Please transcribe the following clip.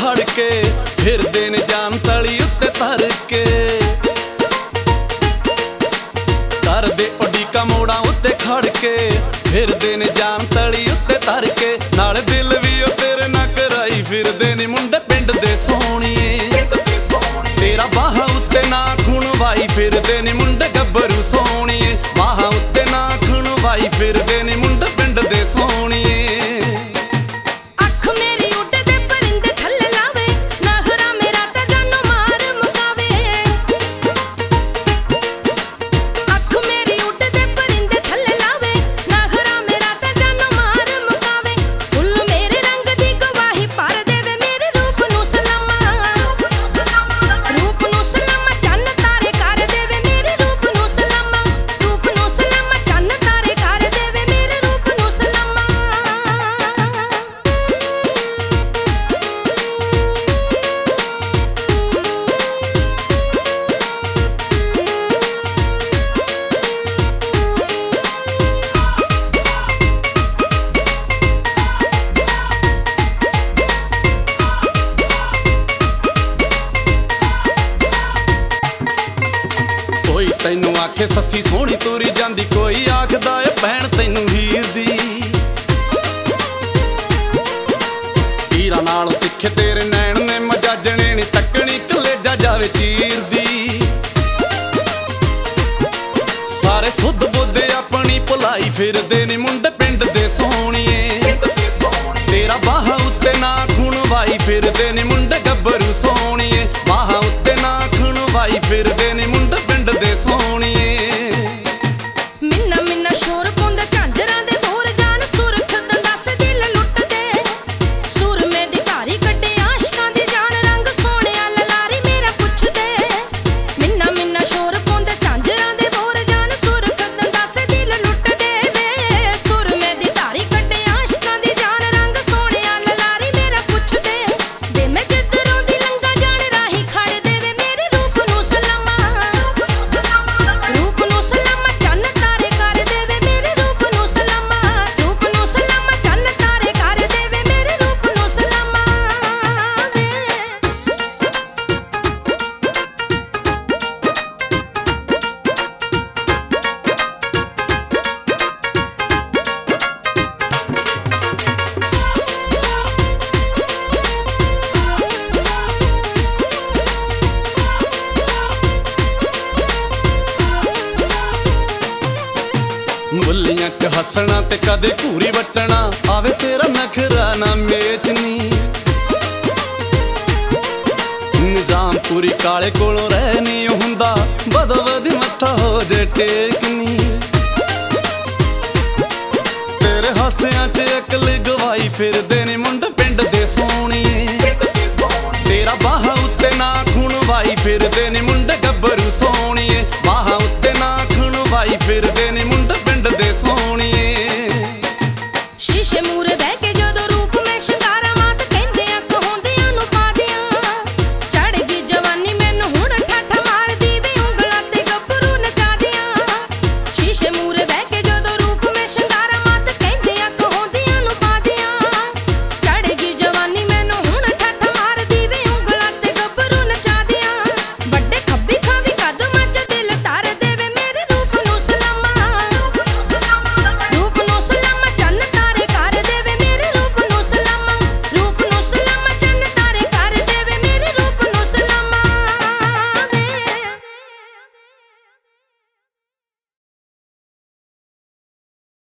खड़ के फिरदे ने जान तली उत्ते तर के करदे उडीका मोड़ा उत्ते खड़ के फिरदे ने जान तली उत्ते तर के नाल दिल भी ओ तेरे ना कराई फिरदे ने मुंडे पिंड दे सोहणीए तेरा बाहां उत्ते नाखून वाई फिरदे ने मुंडे गब्बरू सोहणीए बाहां उत्ते नाखून वाई फिरदे ने मुंडे पिंड दे सोहणीए तैनू आखे सस्सी सोहनी तुरी जांदी कोई आखदा ए भैण तैनू हीर दी हीरा नालों तिखे तेरे नैण ने मजाजणे नी तकनी कलेजा जावे चीर दी सारे सुध बुद्धे अपनी भुलाई फिरदे ने मुंडे पिंड दे सोहणीए तेरा बाहां उत्ते नाखून वाई फिरदे ने मुंडे गब्बरू सोहणीए बाहां उत्ते नाखून वाई फिरदे ने मुंडे पिंड दे सोहणीए मिन्ना मिन्ना शोर पाउंदे झांजरां दे बोर जान सुरख दंदास दिल लुटदे सुर में दी धारी कड्डे आशकां दी जान रंग सोहणिया ललारी मेरा पुछदे मिन्ना मिन्ना शोर पाउंदे झांजरां दे बोर जान सुरख दंदास दिल लुटदे वे सुर में दी धारी कड्डे आशकां दी जान रंग सोहणिया ललारी मेरा पुछदे वे मैं जिधरों दी लंघा जान राही खड़ दे वे मेरे रूप नूं सलामा रूप नूं सलामा चन्न तारे कर देवे मेरे रूप नूं सलामा चन्न तारे कर देवे मेरे रूप नूं सलामा वे ਮੁੱਲੀਆਂ ਚ ਹੱਸਣਾ ਤੇ ਕਦੇ ਘੂਰੀ ਵੱਟਣਾ ਆਵੇ ਤੇਰਾ ਨਖਰਾ ਨਾ ਮੇਚਨੀ ਨਿਜ਼ਾਮਪੁਰੀ ਕਾਲੇ ਕੋਲੋਂ ਰਹਿ ਨਹੀਂ ਹੁੰਦਾ ਬਦੋ ਬਦੀ ਮੱਥਾ ਹੋ ਜੇ ਟੇਕਨੀ ਤੇਰੇ ਹਾਸਿਆਂ ਚ ਅਕਲ ਗਵਾਈ ਫਿਰਦੇ ਨੇ ਮੁੰਡੇ ਪਿੰਡ ਦੇ ਸੋਹਣੀਏ ਤੇਰਾ ਬਾਹਾਂ ਉੱਤੇ ਨਾਖੂਨ ਵਾਈ ਫਿਰਦੇ ਨੇ